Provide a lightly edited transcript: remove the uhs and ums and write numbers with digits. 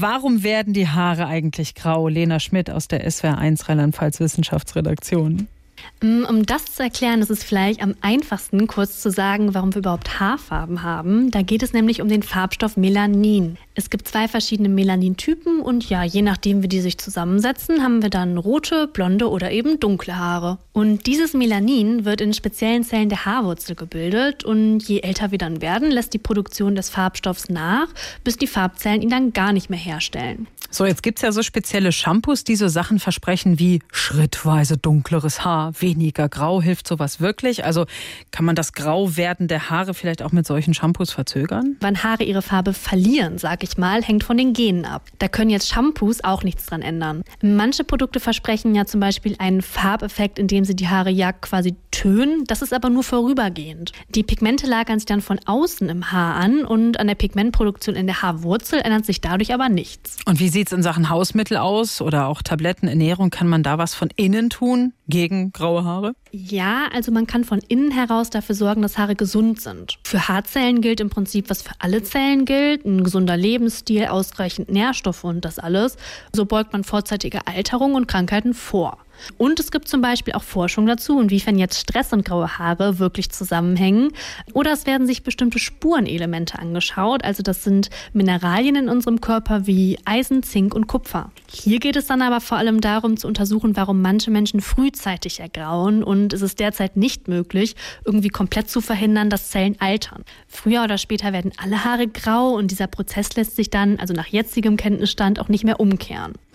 Warum werden die Haare eigentlich grau? Lena Schmidt aus der SWR1 Rheinland-Pfalz Wissenschaftsredaktion. Um das zu erklären, ist es vielleicht am einfachsten, kurz zu sagen, warum wir überhaupt Haarfarben haben. Da geht es nämlich um den Farbstoff Melanin. Es gibt 2 verschiedene Melanintypen und ja, je nachdem, wie die sich zusammensetzen, haben wir dann rote, blonde oder eben dunkle Haare. Und dieses Melanin wird in speziellen Zellen der Haarwurzel gebildet und je älter wir dann werden, lässt die Produktion des Farbstoffs nach, bis die Farbzellen ihn dann gar nicht mehr herstellen. So, jetzt gibt's ja so spezielle Shampoos, die so Sachen versprechen wie schrittweise dunkleres Haar, weniger grau. Hilft sowas wirklich? Also kann man das Grauwerden der Haare vielleicht auch mit solchen Shampoos verzögern? Wann Haare ihre Farbe verlieren, sag ich mal, hängt von den Genen ab. Da können jetzt Shampoos auch nichts dran ändern. Manche Produkte versprechen ja zum Beispiel einen Farbeffekt, indem sie die Haare ja quasi tönen. Das ist aber nur vorübergehend. Die Pigmente lagern sich dann von außen im Haar an und an der Pigmentproduktion in der Haarwurzel ändert sich dadurch aber nichts. Und wie sieht's in Sachen Hausmittel aus oder auch Tabletten, Ernährung? Kann man da was von innen tun gegen graue Haare? Ja, also man kann von innen heraus dafür sorgen, dass Haare gesund sind. Für Haarzellen gilt im Prinzip, was für alle Zellen gilt. Ein gesunder Lebensstil, ausreichend Nährstoffe und das alles. So beugt man vorzeitige Alterung und Krankheiten vor. Und es gibt zum Beispiel auch Forschung dazu, inwiefern jetzt Stress und graue Haare wirklich zusammenhängen. Oder es werden sich bestimmte Spurenelemente angeschaut. Also das sind Mineralien in unserem Körper wie Eisen, Zink und Kupfer. Hier geht es dann aber vor allem darum zu untersuchen, warum manche Menschen frühzeitig ergrauen. Und es ist derzeit nicht möglich, irgendwie komplett zu verhindern, dass Zellen altern. Früher oder später werden alle Haare grau und dieser Prozess lässt sich dann, also nach jetzigem Kenntnisstand, auch nicht mehr umkehren.